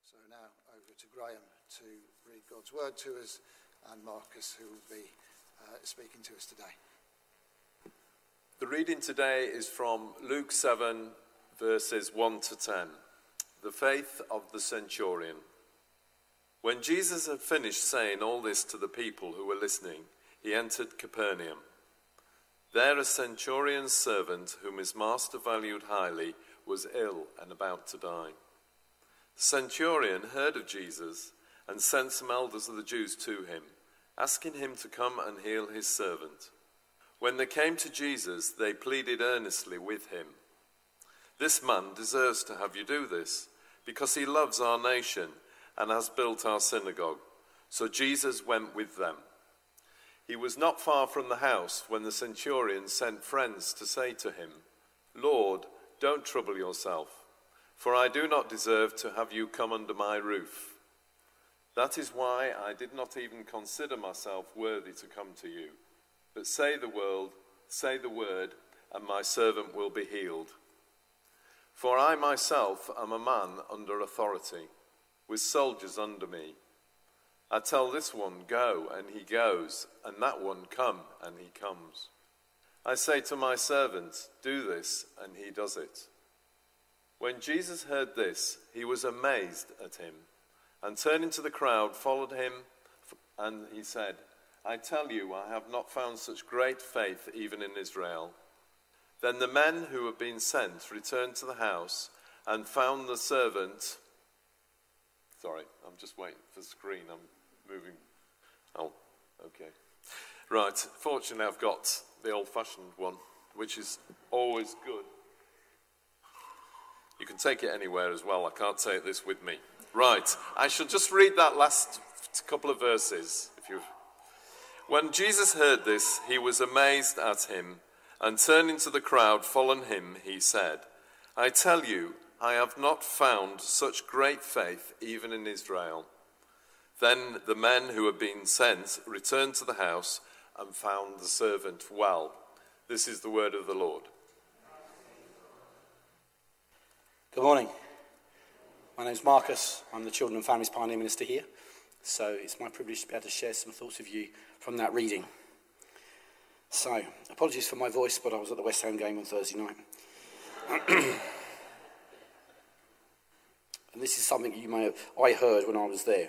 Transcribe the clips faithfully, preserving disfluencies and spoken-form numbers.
So now over to Graham to read God's word to us, and Marcus, who will be uh, speaking to us today. The reading today is from Luke seven, verses one to ten. The faith of the centurion. When Jesus had finished saying all this to the people who were listening, he entered Capernaum. There a centurion's servant, whom his master valued highly, was ill and about to die. The centurion heard of Jesus and sent some elders of the Jews to him, asking him to come and heal his servant. When they came to Jesus, they pleaded earnestly with him. "This man deserves to have you do this, because he loves our nation and has built our synagogue." So Jesus went with them. He was not far from the house when the centurion sent friends to say to him, "Lord, don't trouble yourself, for I do not deserve to have you come under my roof. That is why I did not even consider myself worthy to come to you. But say the word, say the word, and my servant will be healed. For I myself am a man under authority, with soldiers under me. I tell this one, 'Go,' and he goes, and that one, 'Come,' and he comes. I say to my servant, 'Do this,' and he does it." When Jesus heard this, he was amazed at him, and turning to the crowd, followed him, and he said, "I tell you, I have not found such great faith even in Israel." Then the men who had been sent returned to the house and found the servant. Sorry, I'm just waiting for the screen. I'm moving. Oh, okay. Right, fortunately I've got the old-fashioned one, which is always good. You can take it anywhere as well. I can't take this with me. Right, I shall just read that last couple of verses. If you, When Jesus heard this, he was amazed at him, and turning to the crowd following him, he said, "I tell you, I have not found such great faith even in Israel." Then the men who had been sent returned to the house and found the servant well. This is the word of the Lord. Good morning. My name's Marcus. I'm the Children and Families Pioneer Minister here. So it's my privilege to be able to share some thoughts with you from that reading. So, apologies for my voice, but I was at the West Ham game on Thursday night. And this is something you may have, I heard when I was there.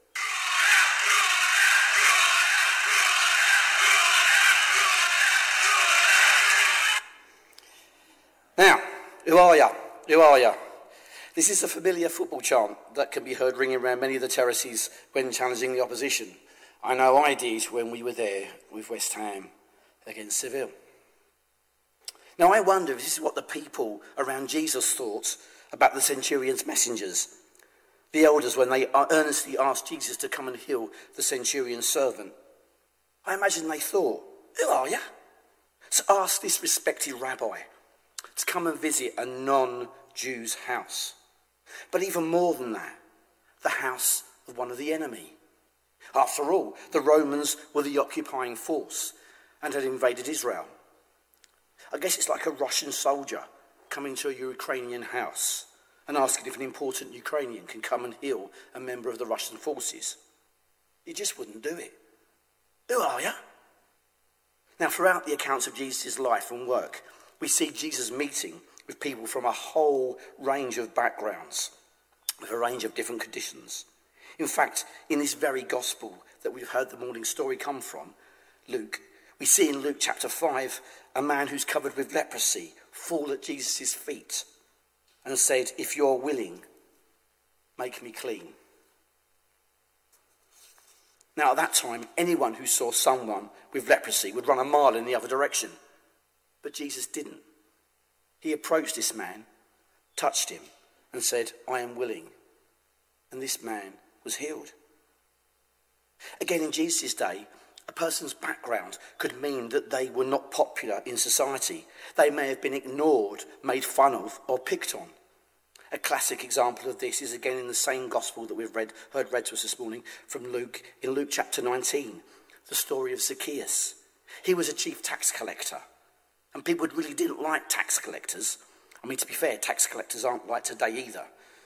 Now, who are ya? Who are ya? This is a familiar football chant that can be heard ringing around many of the terraces when challenging the opposition. I know I did when we were there with West Ham against Seville. Now I wonder if this is what the people around Jesus thought about the centurion's messengers, the elders, when they earnestly asked Jesus to come and heal the centurion's servant. I imagine they thought, "Who are you?" So ask this respected rabbi to come and visit a non-Jew's house. But even more than that, the house of one of the enemy. After all, the Romans were the occupying force and had invaded Israel. I guess it's like a Russian soldier coming to a Ukrainian house and asking if an important Ukrainian can come and heal a member of the Russian forces. You just wouldn't do it. Who are you? Now, throughout the accounts of Jesus' life and work, we see Jesus meeting with people from a whole range of backgrounds, with a range of different conditions. In fact, in this very gospel that we've heard the morning story come from, Luke, we see in Luke chapter five a man who's covered with leprosy fall at Jesus' feet and said, "If you're willing, make me clean." Now at that time, anyone who saw someone with leprosy would run a mile in the other direction. But Jesus didn't. He approached this man, touched him, and said, "I am willing." And this man was healed. Again, in Jesus' day, a person's background could mean that they were not popular in society. They may have been ignored, made fun of, or picked on. A classic example of this is again in the same gospel that we've read, heard read to us this morning from Luke, in Luke chapter nineteen, the story of Zacchaeus. He was a chief tax collector. And people really didn't like tax collectors. I mean, to be fair, tax collectors aren't like today either.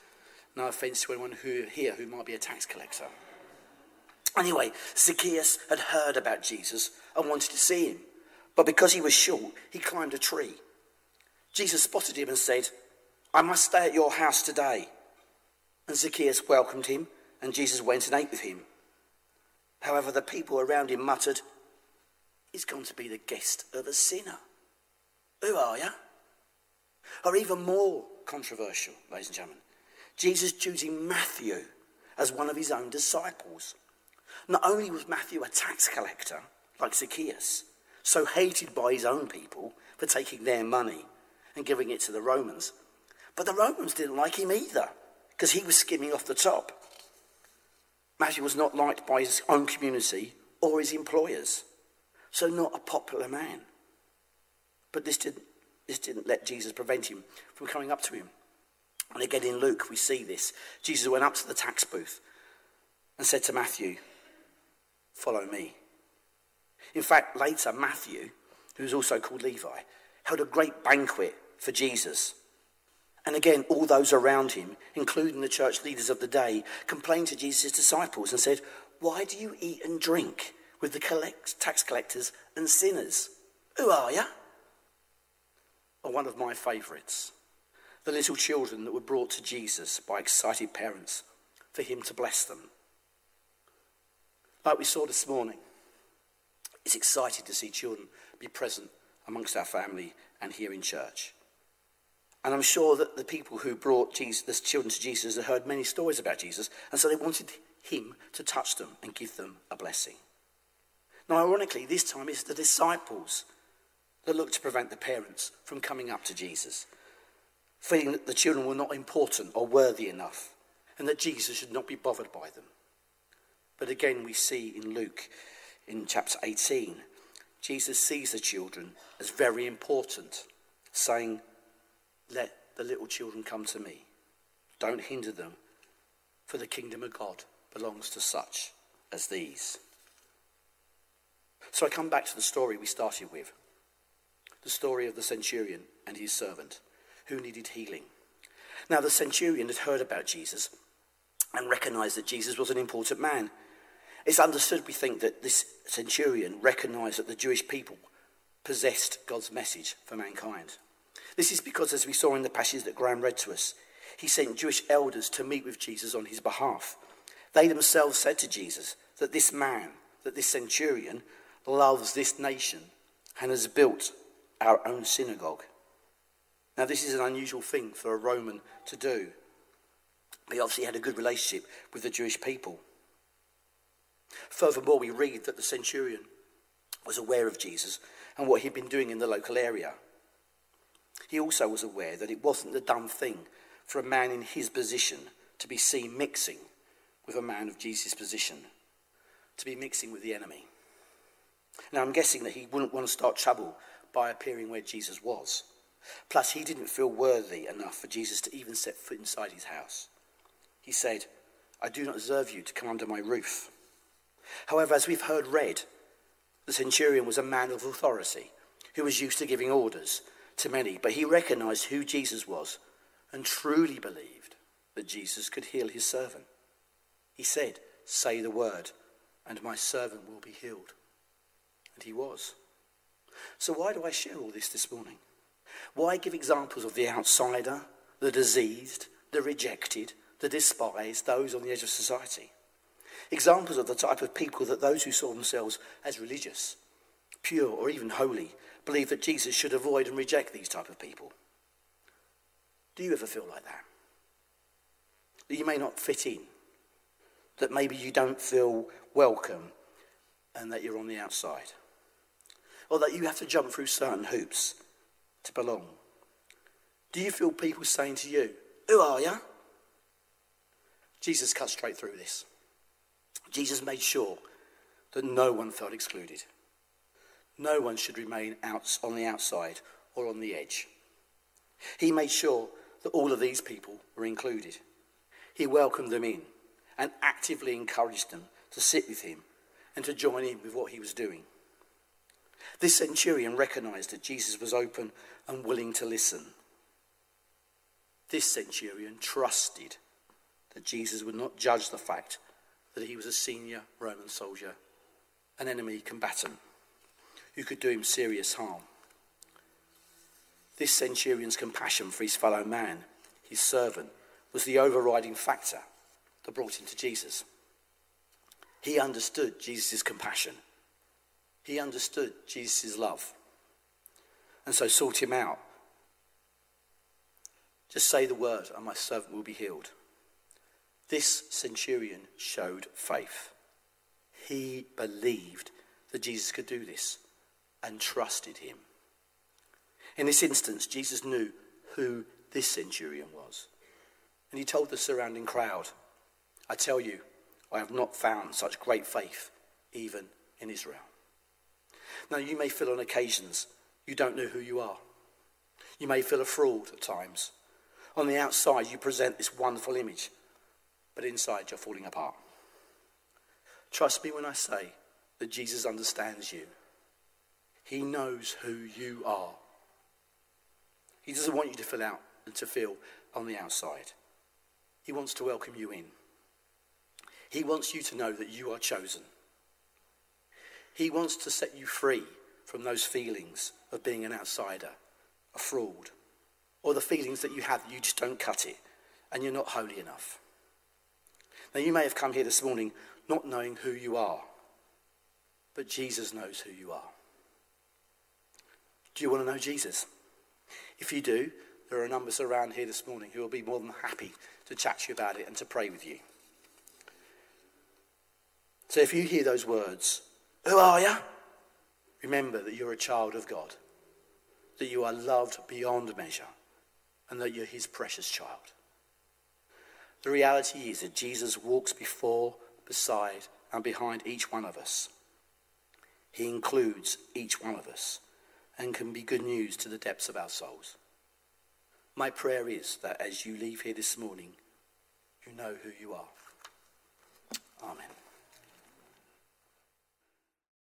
No offence to anyone who here who might be a tax collector. Anyway, Zacchaeus had heard about Jesus and wanted to see him. But because he was short, he climbed a tree. Jesus spotted him and said, "I must stay at your house today." And Zacchaeus welcomed him, and Jesus went and ate with him. However, the people around him muttered, "He's gone to be the guest of a sinner. Who are you?" Or even more controversial, ladies and gentlemen, Jesus choosing Matthew as one of his own disciples. Not only was Matthew a tax collector, like Zacchaeus, so hated by his own people for taking their money and giving it to the Romans, but the Romans didn't like him either, because he was skimming off the top. Matthew was not liked by his own community or his employers, so not a popular man. But this didn't, this didn't let Jesus prevent him from coming up to him. And again in Luke we see this. Jesus went up to the tax booth and said to Matthew, "Follow me." In fact, later Matthew, who was also called Levi, held a great banquet for Jesus. And again, all those around him, including the church leaders of the day, complained to Jesus' disciples and said, "Why do you eat and drink with the collect- tax collectors and sinners? Who are you?" Or one of my favourites, the little children that were brought to Jesus by excited parents for him to bless them. Like we saw this morning, it's exciting to see children be present amongst our family and here in church. And I'm sure that the people who brought Jesus, the children to Jesus had heard many stories about Jesus, and so they wanted him to touch them and give them a blessing. Now, ironically, this time it's the disciples that looked to prevent the parents from coming up to Jesus, feeling that the children were not important or worthy enough, and that Jesus should not be bothered by them. But again, we see in Luke, in chapter eighteen, Jesus sees the children as very important, saying, "Let the little children come to me. Don't hinder them, for the kingdom of God belongs to such as these." So I come back to the story we started with, the story of the centurion and his servant who needed healing. Now, the centurion had heard about Jesus and recognized that Jesus was an important man. It's understood, we think, that this centurion recognized that the Jewish people possessed God's message for mankind. This is because, as we saw in the passage that Graham read to us, he sent Jewish elders to meet with Jesus on his behalf. They themselves said to Jesus that this man, that this centurion, loves this nation and has built our own synagogue. Now, this is an unusual thing for a Roman to do. He obviously had a good relationship with the Jewish people. Furthermore, we read that the centurion was aware of Jesus and what he'd been doing in the local area. He also was aware that it wasn't the done thing for a man in his position to be seen mixing with a man of Jesus' position, to be mixing with the enemy. Now, I'm guessing that he wouldn't want to start trouble by appearing where Jesus was. Plus, he didn't feel worthy enough for Jesus to even set foot inside his house. He said, "I do not deserve you to come under my roof." However, as we've heard read, the centurion was a man of authority who was used to giving orders to many, but he recognized who Jesus was and truly believed that Jesus could heal his servant. He said, "Say the word, and my servant will be healed." And he was. So why do I share all this this morning? Why give examples of the outsider, the diseased, the rejected, the despised, those on the edge of society? Examples of the type of people that those who saw themselves as religious, pure, or even holy, believe that Jesus should avoid and reject these type of people. Do you ever feel like that? That you may not fit in, that maybe you don't feel welcome, and that you're on the outside, or that you have to jump through certain hoops to belong? Do you feel people saying to you, "Who are you?" Jesus cut straight through this. Jesus made sure that no one felt excluded. No one should remain out on the outside or on the edge. He made sure that all of these people were included. He welcomed them in and actively encouraged them to sit with him and to join in with what he was doing. This centurion recognized that Jesus was open and willing to listen. This centurion trusted that Jesus would not judge the fact that he was a senior Roman soldier, an enemy combatant who could do him serious harm. This centurion's compassion for his fellow man, his servant, was the overriding factor that brought him to Jesus. He understood Jesus' compassion. He understood Jesus' love. And so sought him out. Just say the word and my servant will be healed. This centurion showed faith. He believed that Jesus could do this and trusted him. In this instance, Jesus knew who this centurion was. And he told the surrounding crowd, I tell you, I have not found such great faith even in Israel. Now, you may feel on occasions you don't know who you are. You may feel a fraud at times. On the outside, you present this wonderful image, but inside you're falling apart. Trust me when I say that Jesus understands you. He knows who you are. He doesn't want you to feel out and to feel on the outside. He wants to welcome you in. He wants you to know that you are chosen. He wants to set you free from those feelings of being an outsider, a fraud, or the feelings that you have that you just don't cut it and you're not holy enough. Now, you may have come here this morning not knowing who you are, but Jesus knows who you are. Do you want to know Jesus? If you do, there are numbers around here this morning who will be more than happy to chat to you about it and to pray with you. So if you hear those words, who are you? Remember that you're a child of God, that you are loved beyond measure, and that you're his precious child. The reality is that Jesus walks before, beside, and behind each one of us. He includes each one of us and can be good news to the depths of our souls. My prayer is that as you leave here this morning, you know who you are. Amen.